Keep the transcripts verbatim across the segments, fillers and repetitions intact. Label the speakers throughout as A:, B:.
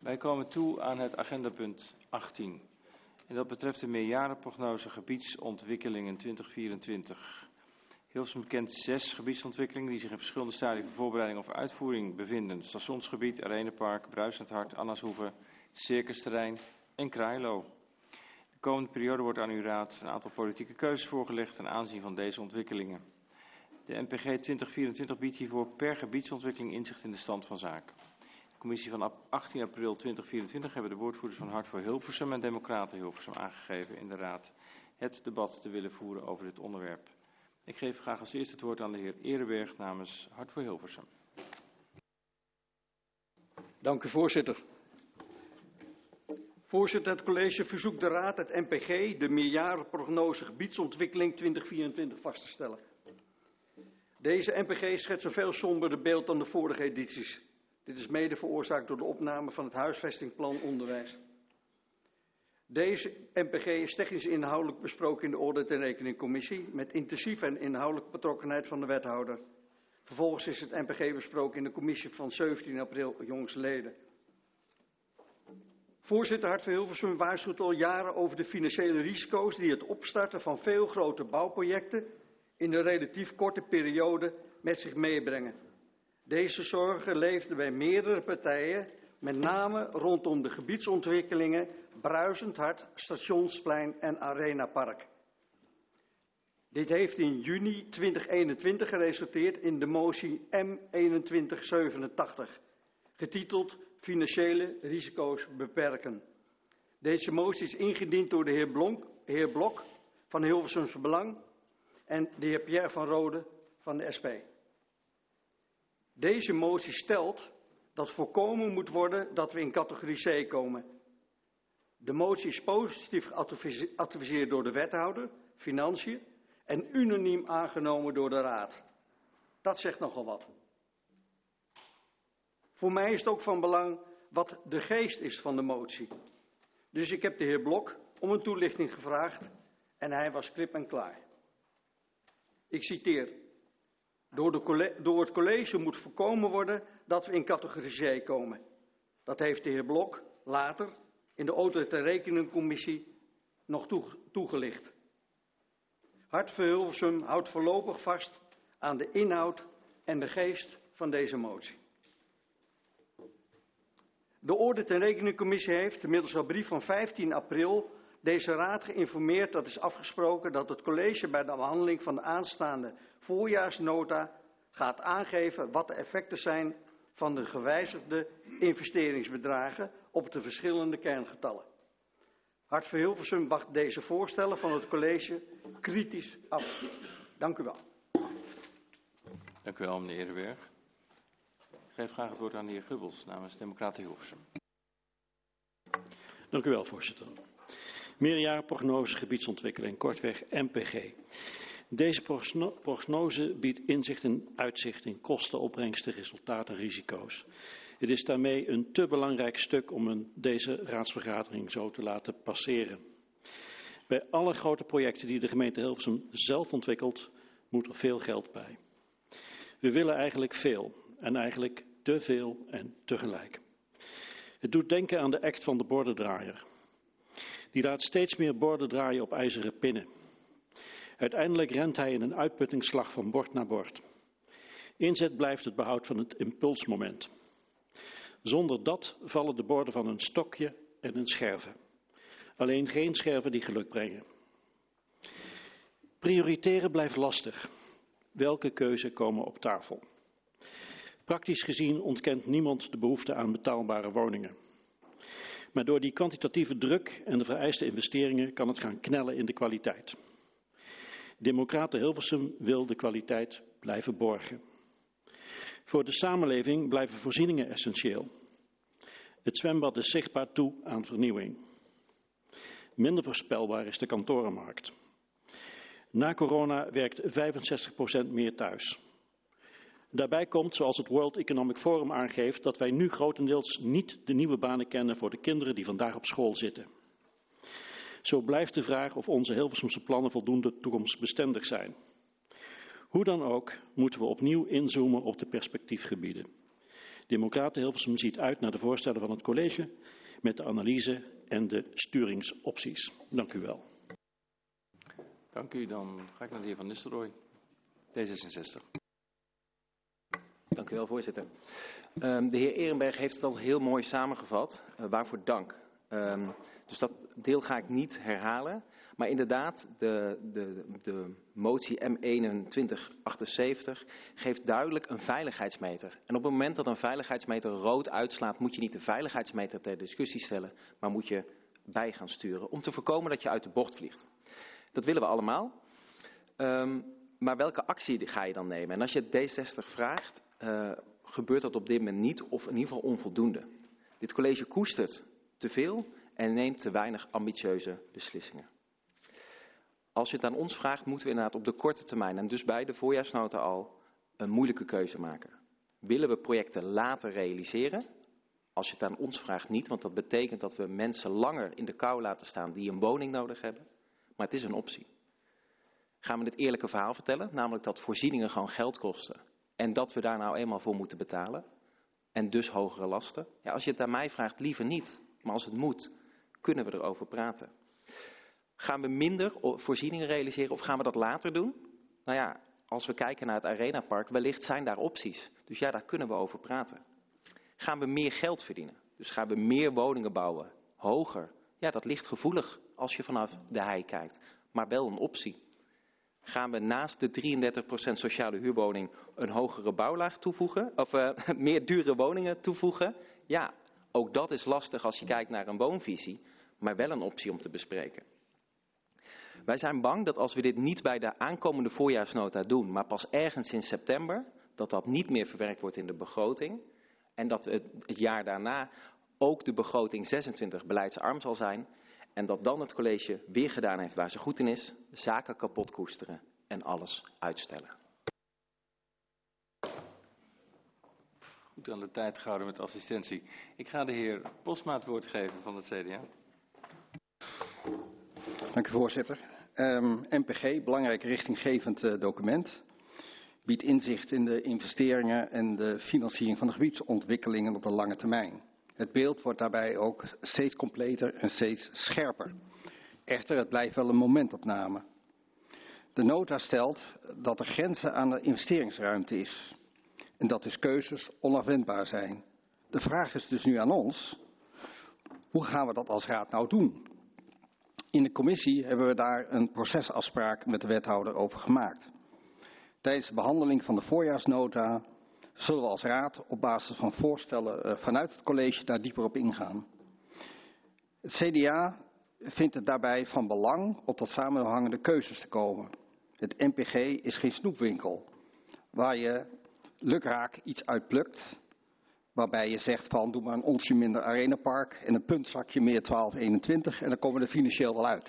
A: Wij komen toe aan het agendapunt achttien. En dat betreft de meerjarenprognose gebiedsontwikkelingen twintig vierentwintig. Hilversum kent zes gebiedsontwikkelingen die zich in verschillende stadia van voorbereiding of uitvoering bevinden. Stationsgebied, Arenepark, Bruisend Hart, Annashoeve, Circusterrein en Krailo. De komende periode wordt aan uw raad een aantal politieke keuzes voorgelegd ten aanzien van deze ontwikkelingen. De N P G twintig vierentwintig biedt hiervoor per gebiedsontwikkeling inzicht in de stand van zaken. De commissie van achttien april tweeduizend vierentwintig hebben de woordvoerders van Hart voor Hilversum en Democraten Hilversum aangegeven in de raad het debat te willen voeren over dit onderwerp. Ik geef graag als eerste het woord aan de heer Ereberg namens Hart voor Hilversum.
B: Dank u, voorzitter. Voorzitter, het college verzoekt de raad het N P G, de meerjarenprognose gebiedsontwikkeling twintig vierentwintig, vast te stellen. Deze N P G schetst een veel somberder beeld dan de vorige edities. Dit is mede veroorzaakt door de opname van het huisvestingplan onderwijs. Deze N P G is technisch inhoudelijk besproken in de Audit- en Rekeningcommissie met intensieve en inhoudelijke betrokkenheid van de wethouder. Vervolgens is het N P G besproken in de commissie van zeventien april jongstleden. Voorzitter, Hart voor Hilversum waarschuwt al jaren over de financiële risico's die het opstarten van veel grote bouwprojecten in een relatief korte periode met zich meebrengen. Deze zorgen leefden bij meerdere partijen, met name rondom de gebiedsontwikkelingen Bruisend Hart, Stationsplein en Arenapark. Dit heeft in juni tweeduizend eenentwintig geresulteerd in de motie M eenentwintig zevenentachtig, getiteld Financiële risico's beperken. Deze motie is ingediend door de heer, Blonk, heer Blok van Hilversums Belang en de heer Pierre van Rode van de S P. Deze motie stelt dat voorkomen moet worden dat we in categorie C komen. De motie is positief geadviseerd door de wethouder, Financiën, en unaniem aangenomen door de raad. Dat zegt nogal wat. Voor mij is het ook van belang wat de geest is van de motie. Dus ik heb de heer Blok om een toelichting gevraagd en hij was klip en klaar. Ik citeer. Door, de, door het college moet voorkomen worden dat we in categorie C komen. Dat heeft de heer Blok later in de Audit- en Rekeningcommissie nog toegelicht. Hart voor Hilversum houdt voorlopig vast aan de inhoud en de geest van deze motie. De Audit- en Rekeningcommissie heeft middels een brief van vijftien april deze raad geïnformeerd dat is afgesproken dat het college bij de behandeling van de aanstaande voorjaarsnota gaat aangeven wat de effecten zijn van de gewijzigde investeringsbedragen op de verschillende kerngetallen. Hart voor Hilversum wacht deze voorstellen van het college kritisch af. Dank u wel.
A: Dank u wel, meneer Ereberg. Ik geef graag het woord aan de heer Gubbels namens Democraten Hilversum.
C: Dank u wel, voorzitter. Meerjarenprognose gebiedsontwikkeling, kortweg M P G. Deze prognose biedt inzicht en uitzicht in kosten, opbrengsten, resultaten, risico's. Het is daarmee een te belangrijk stuk om een, deze raadsvergadering zo te laten passeren. Bij alle grote projecten die de gemeente Hilversum zelf ontwikkelt, moet er veel geld bij. We willen eigenlijk veel en eigenlijk te veel en tegelijk. Het doet denken aan de act van de bordendraaier. Die laat steeds meer borden draaien op ijzeren pinnen. Uiteindelijk rent hij in een uitputtingsslag van bord naar bord. Inzet blijft het behoud van het impulsmoment. Zonder dat vallen de borden van een stokje en een scherven. Alleen geen scherven die geluk brengen. Prioriteren blijft lastig. Welke keuze komen op tafel? Praktisch gezien ontkent niemand de behoefte aan betaalbare woningen. Maar door die kwantitatieve druk en de vereiste investeringen kan het gaan knellen in de kwaliteit. Democraten Hilversum wil de kwaliteit blijven borgen. Voor de samenleving blijven voorzieningen essentieel. Het zwembad is zichtbaar toe aan vernieuwing. Minder voorspelbaar is de kantorenmarkt. Na corona werkt vijfenzestig procent meer thuis. Daarbij komt, zoals het World Economic Forum aangeeft, dat wij nu grotendeels niet de nieuwe banen kennen voor de kinderen die vandaag op school zitten. Zo blijft de vraag of onze Hilversumse plannen voldoende toekomstbestendig zijn. Hoe dan ook moeten we opnieuw inzoomen op de perspectiefgebieden. Democraten Hilversum ziet uit naar de voorstellen van het college met de analyse en de sturingsopties. Dank u wel.
A: Dank u. Dan ga ik naar de heer Van Nistelrooy, D zesenzestig.
D: Dank u wel, voorzitter. Um, de heer Ehrenberg heeft het al heel mooi samengevat. Uh, waarvoor dank. Um, dus dat deel ga ik niet herhalen. Maar inderdaad, de, de, de motie M eenentwintig achtenzeventig geeft duidelijk een veiligheidsmeter. En op het moment dat een veiligheidsmeter rood uitslaat, moet je niet de veiligheidsmeter ter discussie stellen, maar moet je bij gaan sturen om te voorkomen dat je uit de bocht vliegt. Dat willen we allemaal. Um, maar welke actie ga je dan nemen? En als je D zesenzestig vraagt, uh, gebeurt dat op dit moment niet of in ieder geval onvoldoende. Dit college koestert te veel en neemt te weinig ambitieuze beslissingen. Als je het aan ons vraagt, moeten we inderdaad op de korte termijn en dus bij de voorjaarsnota al een moeilijke keuze maken. Willen we projecten later realiseren? Als je het aan ons vraagt niet, want dat betekent dat we mensen langer in de kou laten staan die een woning nodig hebben. Maar het is een optie. Gaan we het eerlijke verhaal vertellen, namelijk dat voorzieningen gewoon geld kosten en dat we daar nou eenmaal voor moeten betalen en dus hogere lasten? Ja, als je het aan mij vraagt, liever niet, maar als het moet, kunnen we erover praten. Gaan we minder voorzieningen realiseren of gaan we dat later doen? Nou ja, als we kijken naar het Arenapark, wellicht zijn daar opties. Dus ja, daar kunnen we over praten. Gaan we meer geld verdienen? Dus gaan we meer woningen bouwen? Hoger? Ja, dat ligt gevoelig als je vanaf de hei kijkt. Maar wel een optie. Gaan we naast de drieëndertig procent sociale huurwoning een hogere bouwlaag toevoegen? Of uh, meer dure woningen toevoegen? Ja, ook dat is lastig als je kijkt naar een woonvisie. Maar wel een optie om te bespreken. Wij zijn bang dat als we dit niet bij de aankomende voorjaarsnota doen, maar pas ergens in september, dat dat niet meer verwerkt wordt in de begroting. En dat het, het jaar daarna ook de begroting zesentwintig beleidsarm zal zijn. En dat dan het college weer gedaan heeft waar ze goed in is, zaken kapot koesteren en alles uitstellen.
A: Goed aan de tijd gehouden met assistentie. Ik ga de heer Posma het woord geven van het C D A.
E: Dank u, voorzitter. Um, M P G, belangrijk richtinggevend uh, document, biedt inzicht in de investeringen en de financiering van de gebiedsontwikkelingen op de lange termijn. Het beeld wordt daarbij ook steeds completer en steeds scherper. Echter, het blijft wel een momentopname. De nota stelt dat er grenzen aan de investeringsruimte is en dat dus keuzes onafwendbaar zijn. De vraag is dus nu aan ons, hoe gaan we dat als raad nou doen? In de commissie hebben we daar een procesafspraak met de wethouder over gemaakt. Tijdens de behandeling van de voorjaarsnota zullen we als raad op basis van voorstellen vanuit het college daar dieper op ingaan. Het C D A vindt het daarbij van belang op tot samenhangende keuzes te komen. Het M P G is geen snoepwinkel waar je lukraak iets uitplukt, waarbij je zegt van doe maar een onsje minder Arenapark en een puntzakje meer twaalf eenentwintig en dan komen we er financieel wel uit.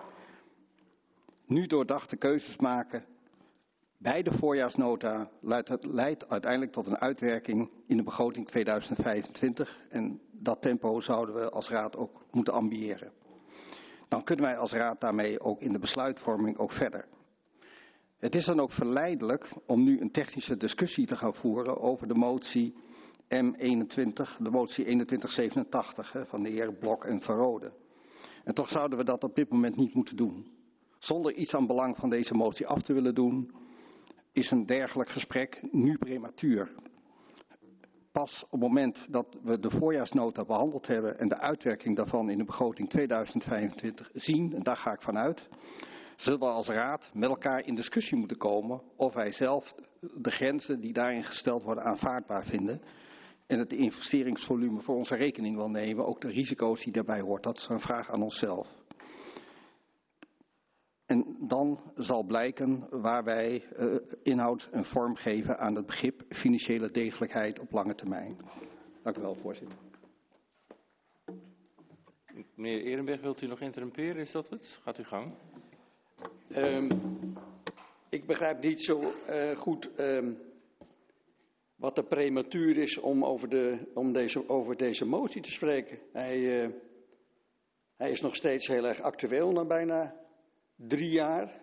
E: Nu doordachte keuzes maken bij de voorjaarsnota leidt, het, leidt uiteindelijk tot een uitwerking in de begroting tweeduizend vijfentwintig en dat tempo zouden we als raad ook moeten ambiëren. Dan kunnen wij als raad daarmee ook in de besluitvorming ook verder. Het is dan ook verleidelijk om nu een technische discussie te gaan voeren over de motie M eenentwintig, de motie eenentwintig zevenentachtig hè, van de heer Blok en Van Rode. En toch zouden we dat op dit moment niet moeten doen. Zonder iets aan belang van deze motie af te willen doen, is een dergelijk gesprek nu prematuur. Pas op het moment dat we de voorjaarsnota behandeld hebben en de uitwerking daarvan in de begroting tweeduizend vijfentwintig zien, en daar ga ik vanuit, zullen we als raad met elkaar in discussie moeten komen of wij zelf de grenzen die daarin gesteld worden aanvaardbaar vinden. En het investeringsvolume voor onze rekening wil nemen, ook de risico's die daarbij hoort. Dat is een vraag aan onszelf. En dan zal blijken waar wij uh, inhoud en vorm geven aan het begrip financiële degelijkheid op lange termijn. Dank u wel, voorzitter.
A: Meneer Ehrenberg, wilt u nog interrumperen? Is dat het? Gaat u gang.
B: Um, ik begrijp niet zo uh, goed um, wat de prematuur is om, over, de, om deze, over deze motie te spreken. Hij, uh, hij is nog steeds heel erg actueel na bijna drie jaar.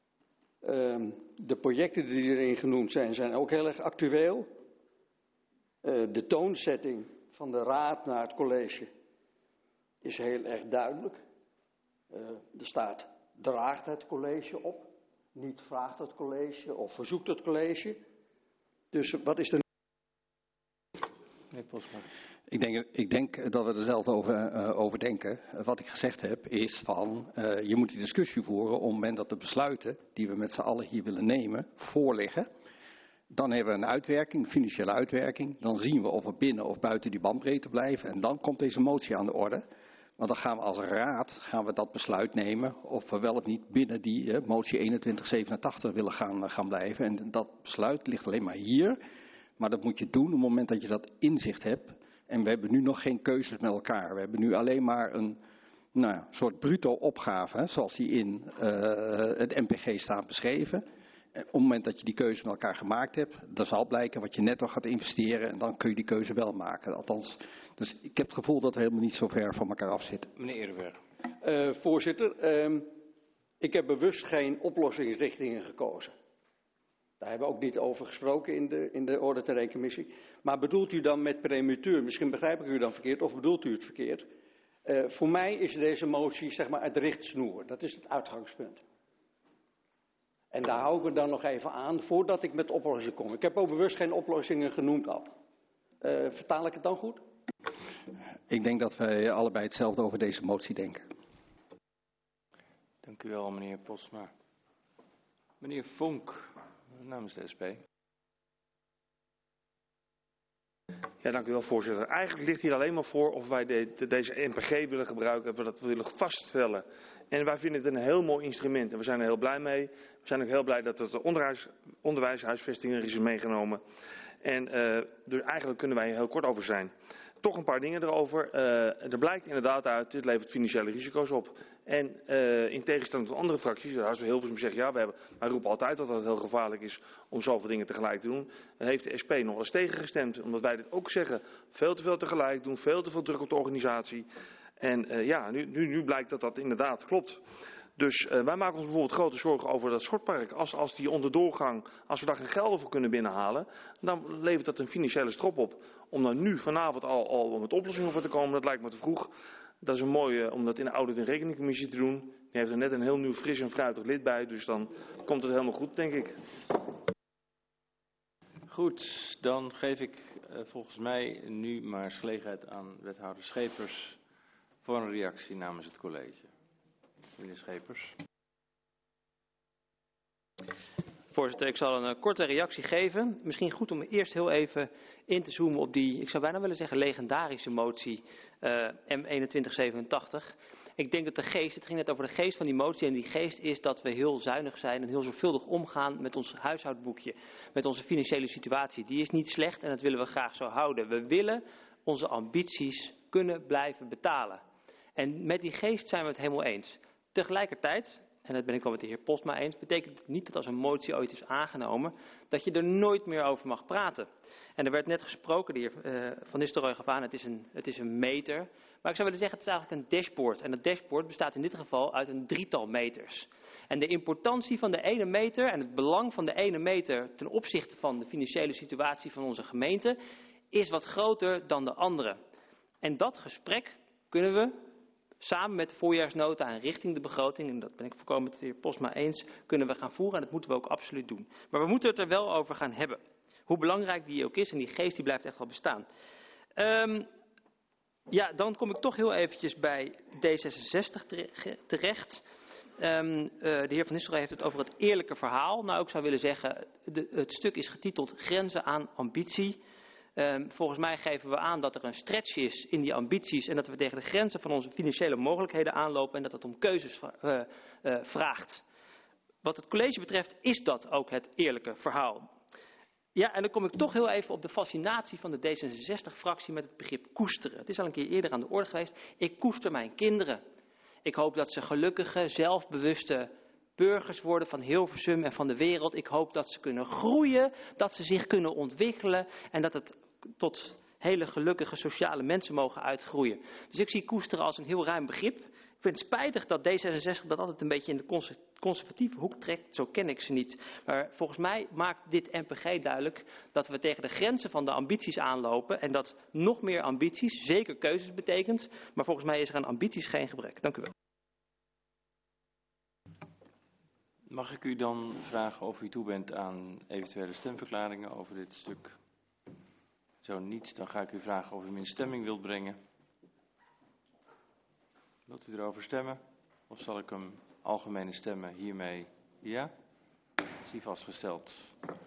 B: Um, de projecten die erin genoemd zijn, zijn ook heel erg actueel. Uh, de toonzetting van de raad naar het college is heel erg duidelijk. Uh, er staat, draagt het college op, niet vraagt het college of verzoekt het college. Dus wat is de...
A: Meneer Posma.
E: Ik denk, ik denk dat we er zelf over, uh, over denken. Wat ik gezegd heb is van, uh, je moet die discussie voeren op het moment dat de besluiten die we met z'n allen hier willen nemen, voorliggen. Dan hebben we een uitwerking, een financiële uitwerking. Dan zien we of we binnen of buiten die bandbreedte blijven. En dan komt deze motie aan de orde. Want dan gaan we als raad gaan we dat besluit nemen of we wel of niet binnen die uh, motie eenentwintig zevenentachtig willen gaan, uh, gaan blijven. En dat besluit ligt alleen maar hier. Maar dat moet je doen op het moment dat je dat inzicht hebt. En we hebben nu nog geen keuzes met elkaar. We hebben nu alleen maar een nou ja, soort bruto opgave, hè, zoals die in uh, het N P G staat beschreven. En op het moment dat je die keuze met elkaar gemaakt hebt, dan zal blijken wat je netto gaat investeren en dan kun je die keuze wel maken. Althans, dus ik heb het gevoel dat we helemaal niet zo ver van elkaar af zitten.
A: Meneer Eerdenberg.
B: Uh, voorzitter, uh, ik heb bewust geen oplossingsrichtingen gekozen. Daar hebben we ook niet over gesproken in de, in de Audit- en Rekencommissie. Maar bedoelt u dan met prematuur, misschien begrijp ik u dan verkeerd, of bedoelt u het verkeerd? Uh, voor mij is deze motie zeg maar het richtsnoer, dat is het uitgangspunt. En daar hou ik me dan nog even aan voordat ik met oplossingen kom. Ik heb ook bewust geen oplossingen genoemd al. Uh, vertaal ik het dan goed?
E: Ik denk dat wij allebei hetzelfde over deze motie denken.
A: Dank u wel, meneer Posma. Meneer Vonk, namens de S P.
F: Ja, dank u wel, voorzitter. Eigenlijk ligt hier alleen maar voor of wij de, de, deze N P G willen gebruiken, of we dat willen vaststellen. En wij vinden het een heel mooi instrument en we zijn er heel blij mee. We zijn ook heel blij dat het de onderwijs, onderwijshuisvesting er is meegenomen. En uh, dus eigenlijk kunnen wij er heel kort over zijn. Toch een paar dingen erover. Uh, er blijkt inderdaad uit, dit levert financiële risico's op. En uh, in tegenstelling tot andere fracties, daar is heel veel zeggen, ja, we hebben, wij roepen altijd dat het heel gevaarlijk is om zoveel dingen tegelijk te doen. Dan heeft de S P nog eens tegengestemd, omdat wij dit ook zeggen. Veel te veel tegelijk doen, veel te veel druk op de organisatie. En uh, ja, nu, nu, nu blijkt dat dat inderdaad klopt. Dus uh, wij maken ons bijvoorbeeld grote zorgen over dat schortpark. Als, als die onderdoorgang, als we daar geen geld voor kunnen binnenhalen, dan levert dat een financiële strop op. Om dan nu vanavond al, al met oplossingen voor te komen, dat lijkt me te vroeg. Dat is een mooie om dat in de Audit- en Rekeningcommissie te doen. Die heeft er net een heel nieuw fris en fruitig lid bij, dus dan komt het helemaal goed, denk ik.
A: Goed, dan geef ik uh, volgens mij nu maar eens gelegenheid aan wethouder Schepers voor een reactie namens het college. Meneer Schepers.
G: Voorzitter, ik zal een uh, korte reactie geven. Misschien goed om eerst heel even in te zoomen op die, ik zou bijna willen zeggen, legendarische motie uh, M eenentwintig zevenentachtig. Ik denk dat de geest, het ging net over de geest van die motie, en die geest is dat we heel zuinig zijn en heel zorgvuldig omgaan met ons huishoudboekje, met onze financiële situatie. Die is niet slecht en dat willen we graag zo houden. We willen onze ambities kunnen blijven betalen. En met die geest zijn we het helemaal eens. Tegelijkertijd, en dat ben ik wel met de heer Postma eens, betekent het niet dat als een motie ooit is aangenomen, dat je er nooit meer over mag praten. En er werd net gesproken, de heer uh, Van Nistelrooy gaf aan, het is, een, het is een meter. Maar ik zou willen zeggen, het is eigenlijk een dashboard. En dat dashboard bestaat in dit geval uit een drietal meters. En de importantie van de ene meter en het belang van de ene meter ten opzichte van de financiële situatie van onze gemeente is wat groter dan de andere. En dat gesprek kunnen we samen met de voorjaarsnota en richting de begroting, en dat ben ik volkomen met de heer Postma eens, kunnen we gaan voeren en dat moeten we ook absoluut doen. Maar we moeten het er wel over gaan hebben. Hoe belangrijk die ook is en die geest die blijft echt wel bestaan. Um, ja, dan kom ik toch heel eventjes bij D zesenzestig terecht. Um, uh, de heer Van Nistelrooy heeft het over het eerlijke verhaal. Nou, ik zou willen zeggen, de, het stuk is getiteld Grenzen aan ambitie. Um, volgens mij geven we aan dat er een stretch is in die ambities en dat we tegen de grenzen van onze financiële mogelijkheden aanlopen en dat het om keuzes uh, uh, vraagt. Wat het college betreft is dat ook het eerlijke verhaal. Ja, en dan kom ik toch heel even op de fascinatie van de D zesenzestig-fractie met het begrip koesteren. Het is al een keer eerder aan de orde geweest. Ik koester mijn kinderen. Ik hoop dat ze gelukkige, zelfbewuste burgers worden van Hilversum en van de wereld. Ik hoop dat ze kunnen groeien, dat ze zich kunnen ontwikkelen en dat het tot hele gelukkige sociale mensen mogen uitgroeien. Dus ik zie koesteren als een heel ruim begrip. Ik vind het spijtig dat D zesenzestig dat altijd een beetje in de conservatieve hoek trekt. Zo ken ik ze niet. Maar volgens mij maakt dit N P G duidelijk dat we tegen de grenzen van de ambities aanlopen. En dat nog meer ambities zeker keuzes betekent. Maar volgens mij is er aan ambities geen gebrek. Dank u wel.
A: Mag ik u dan vragen of u toe bent aan eventuele stemverklaringen over dit stuk? Zo niet, dan ga ik u vragen of u hem in stemming wilt brengen. Wilt u erover stemmen? Of zal ik hem algemene stemmen hiermee? Ja? Dat is hier vastgesteld.